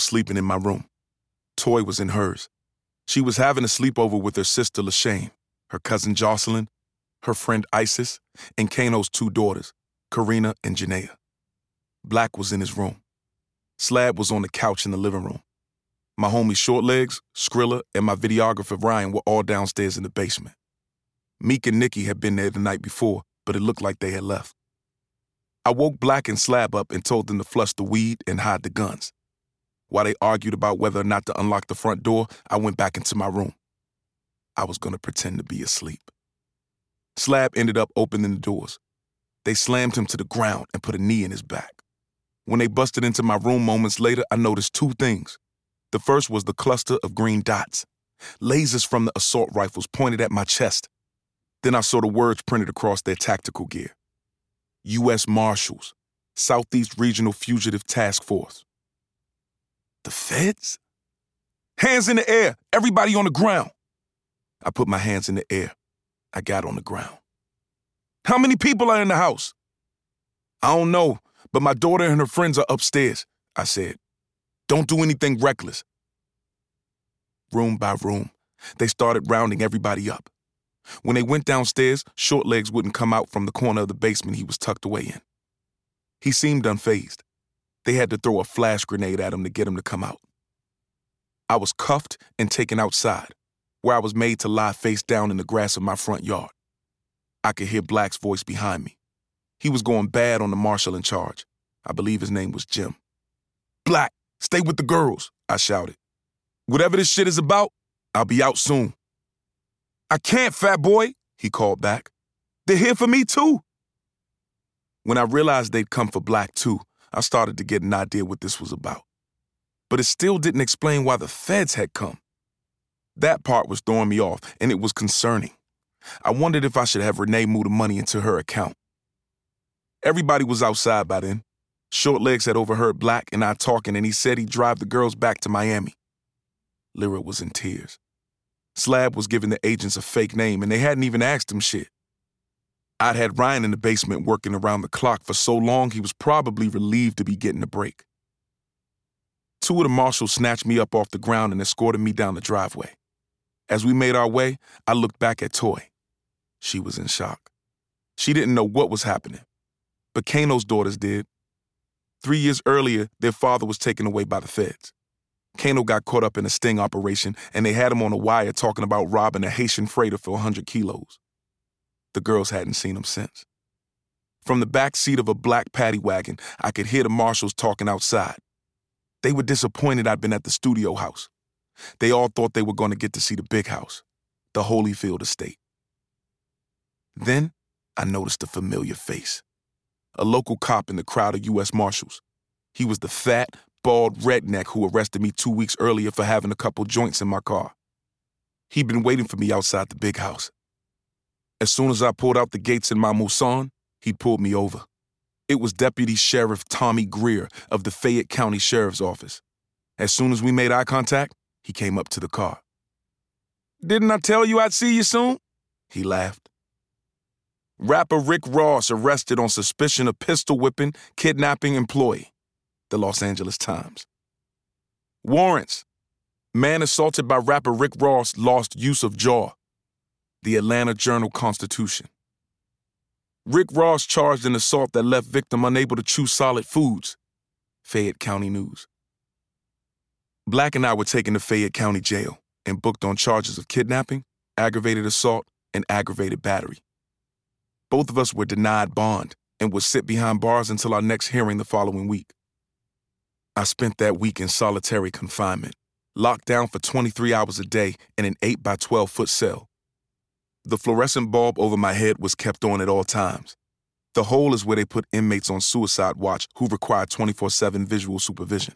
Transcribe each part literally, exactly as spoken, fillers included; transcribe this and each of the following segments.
sleeping in my room. Toy was in hers. She was having a sleepover with her sister LaShane, her cousin Jocelyn, her friend Isis, and Kano's two daughters, Karina and Janaea. Black was in his room. Slab was on the couch in the living room. My homie Shortlegs, Skrilla, and my videographer Ryan were all downstairs in the basement. Meek and Nikki had been there the night before, but it looked like they had left. I woke Black and Slab up and told them to flush the weed and hide the guns. While they argued about whether or not to unlock the front door, I went back into my room. I was going to pretend to be asleep. Slab ended up opening the doors. They slammed him to the ground and put a knee in his back. When they busted into my room moments later, I noticed two things. The first was the cluster of green dots. Lasers from the assault rifles pointed at my chest. Then I saw the words printed across their tactical gear. U S Marshals, Southeast Regional Fugitive Task Force. The feds? Hands in the air, everybody on the ground. I put my hands in the air. I got on the ground. How many people are in the house? I don't know, but my daughter and her friends are upstairs, I said. Don't do anything reckless. Room by room, they started rounding everybody up. When they went downstairs, Shortlegs wouldn't come out from the corner of the basement he was tucked away in. He seemed unfazed. They had to throw a flash grenade at him to get him to come out. I was cuffed and taken outside, where I was made to lie face down in the grass of my front yard. I could hear Black's voice behind me. He was going bad on the marshal in charge. I believe his name was Jim. Black, stay with the girls, I shouted. Whatever this shit is about, I'll be out soon. I can't, fat boy, he called back. They're here for me too. When I realized they'd come for Black too, I started to get an idea what this was about. But it still didn't explain why the feds had come. That part was throwing me off, and it was concerning. I wondered if I should have Renee move the money into her account. Everybody was outside by then. Shortlegs had overheard Black and I talking, and he said he'd drive the girls back to Miami. Lyra was in tears. Slab was giving the agents a fake name, and they hadn't even asked him shit. I'd had Ryan in the basement working around the clock for so long he was probably relieved to be getting a break. Two of the marshals snatched me up off the ground and escorted me down the driveway. As we made our way, I looked back at Toy. She was in shock. She didn't know what was happening, but Kano's daughters did. Three years earlier, their father was taken away by the feds. Kano got caught up in a sting operation, and they had him on a wire talking about robbing a Haitian freighter for one hundred kilos. The girls hadn't seen him since. From the back seat of a black paddy wagon, I could hear the marshals talking outside. They were disappointed I'd been at the studio house. They all thought they were going to get to see the big house, the Holyfield estate. Then I noticed a familiar face. A local cop in the crowd of U S Marshals. He was the fat, bald redneck who arrested me two weeks earlier for having a couple joints in my car. He'd been waiting for me outside the big house. As soon as I pulled out the gates in my Musan, he pulled me over. It was Deputy Sheriff Tommy Greer of the Fayette County Sheriff's Office. As soon as we made eye contact, he came up to the car. "Didn't I tell you I'd see you soon?" He laughed. Rapper Rick Ross arrested on suspicion of pistol whipping, kidnapping employee. The Los Angeles Times. Warrants. Man assaulted by rapper Rick Ross lost use of jaw. The Atlanta Journal-Constitution. Rick Ross charged in assault that left victim unable to chew solid foods. Fayette County News. Black and I were taken to Fayette County Jail and booked on charges of kidnapping, aggravated assault, and aggravated battery. Both of us were denied bond and would sit behind bars until our next hearing the following week. I spent that week in solitary confinement, locked down for twenty-three hours a day in an eight by twelve foot cell. The fluorescent bulb over my head was kept on at all times. The hole is where they put inmates on suicide watch who require twenty-four seven visual supervision.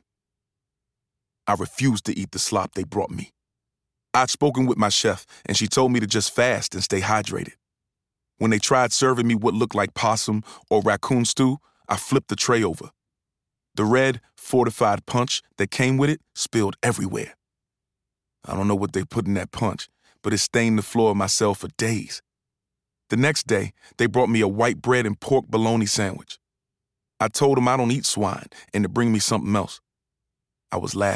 I refused to eat the slop they brought me. I'd spoken with my chef, and she told me to just fast and stay hydrated. When they tried serving me what looked like possum or raccoon stew, I flipped the tray over. The red, fortified punch that came with it spilled everywhere. I don't know what they put in that punch, but it stained the floor of my cell for days. The next day, they brought me a white bread and pork bologna sandwich. I told them I don't eat swine and to bring me something else. I was laughing.